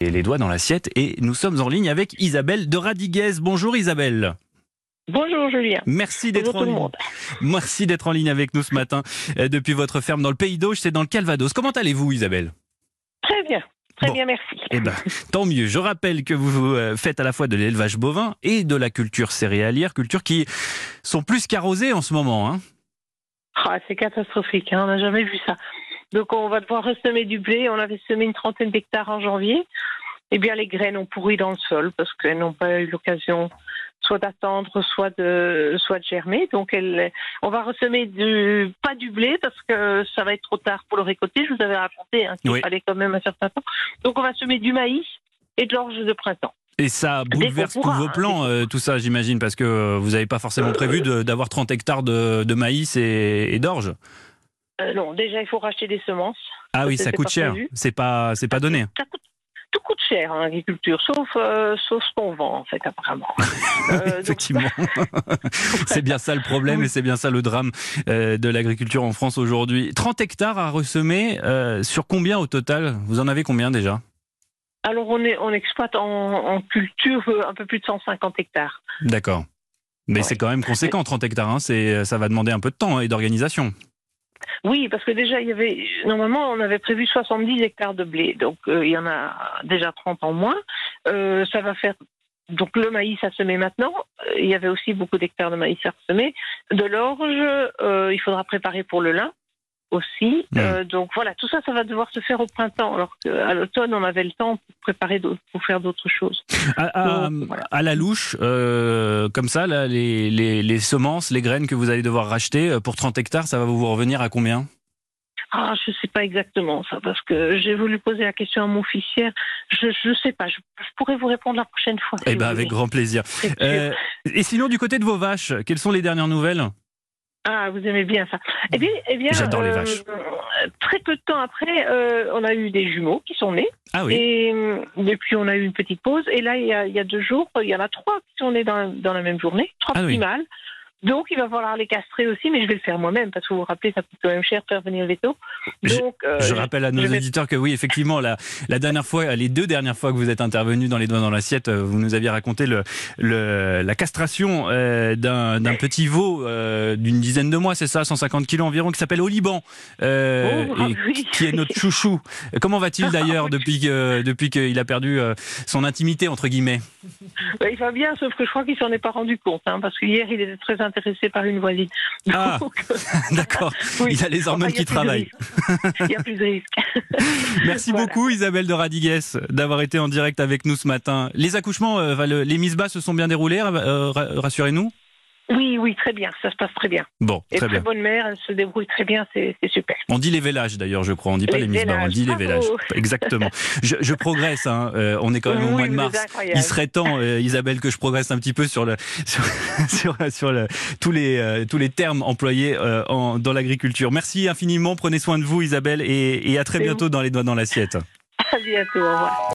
Et les doigts dans l'assiette et nous sommes en ligne avec Isabelle de Radiguès. Bonjour Isabelle. Bonjour Julien. Merci d'être en ligne. Merci d'être en ligne avec nous ce matin depuis votre ferme dans le Pays d'Auge, c'est dans le Calvados. Comment allez-vous Isabelle? Très bien. Très bien, merci. Eh ben, tant mieux. Je rappelle que vous faites à la fois de l'élevage bovin et de la culture céréalière, culture qui sont plus qu'arrosées en ce moment. Hein. Ah, c'est catastrophique, hein, on n'a jamais vu ça. Donc on va devoir ressemer du blé. On avait semé une trentaine d'hectares en janvier. Eh bien, les graines ont pourri dans le sol parce qu'elles n'ont pas eu l'occasion soit d'attendre, soit de germer. Donc on va ressemer pas du blé parce que ça va être trop tard pour le récolter. Je vous avais raconté qu'il fallait quand même un certain temps. Donc on va semer du maïs et de l'orge de printemps. Et ça bouleverse tous vos plans, tout ça, j'imagine, parce que vous n'avez pas forcément prévu d'avoir 30 hectares de maïs et d'orge. Non, déjà il faut racheter des semences. Ah oui, ça coûte cher. C'est pas donné. Tout coûte cher en agriculture, sauf ce qu'on vend en fait apparemment. Effectivement, c'est bien ça le problème et c'est bien ça le drame de l'agriculture en France aujourd'hui. 30 hectares à ressemer, sur combien au total? Vous en avez combien déjà? Alors on exploite en culture un peu plus de 150 hectares. D'accord. Mais c'est quand même conséquent, 30 hectares. Hein, ça va demander un peu de temps et d'organisation. Oui, parce que déjà, normalement, on avait prévu 70 hectares de blé. Donc, il y en a déjà 30 en moins. Ça va faire... Donc, le maïs à semer maintenant. Il y avait aussi beaucoup d'hectares de maïs à semer. De l'orge, il faudra préparer pour le lin aussi. Donc, voilà, tout ça, ça va devoir se faire au printemps. Alors qu'à l'automne, on avait le temps pour préparer pour faire d'autres choses. À la louche, comme ça, là, les semences, les graines que vous allez devoir racheter pour 30 hectares, ça va vous revenir à combien? Ah, je ne sais pas exactement ça, parce que j'ai voulu poser la question à mon fils hier. Je ne sais pas, je pourrais vous répondre la prochaine fois. Eh ben, avec grand plaisir. Et sinon, du côté de vos vaches, quelles sont les dernières nouvelles? Ah, vous aimez bien ça. Eh bien, j'adore les vaches. Très peu de temps après, on a eu des jumeaux qui sont nés. Ah oui. Et depuis, on a eu une petite pause. Et là, il y a 2 jours, il y en a 3 qui sont nés dans la même journée. 3 petits mâles. Donc, il va falloir les castrer aussi, mais je vais le faire moi-même, parce que vous vous rappelez, ça coûte quand même cher de faire venir le veto. Donc, je rappelle à nos auditeurs que oui, effectivement, la dernière fois, les 2 dernières fois que vous êtes intervenu dans Les Doigts dans l'assiette, vous nous aviez raconté la castration d'un petit veau d'une dizaine de mois, c'est ça, 150 kilos environ, qui s'appelle Au Liban, qui est notre chouchou. Comment va-t-il d'ailleurs depuis qu'il a perdu son intimité, entre guillemets? Il va bien, sauf que je crois qu'il s'en est pas rendu compte, parce qu'hier, il était très intéressé par une voisine. Donc, d'accord. Oui. Il a les hormones qui travaillent. Il y a plus de risques. Merci beaucoup Isabelle de Radiguès d'avoir été en direct avec nous ce matin. Les accouchements, les mises bas se sont bien déroulées, rassurez-nous. Oui, très bien, ça se passe très bien. Bon, très bien. Très bonne mère, elle se débrouille très bien, c'est super. On dit les vélages d'ailleurs, je crois, on dit pas les mises bas, on dit les vélages. Exactement. Je progresse, on est quand même au mois de mars. Il serait temps, Isabelle, que je progresse un petit peu sur tous les termes employés dans l'agriculture. Merci infiniment, prenez soin de vous Isabelle et à très bientôt dans Les Doigts dans l'assiette. À bientôt, au revoir.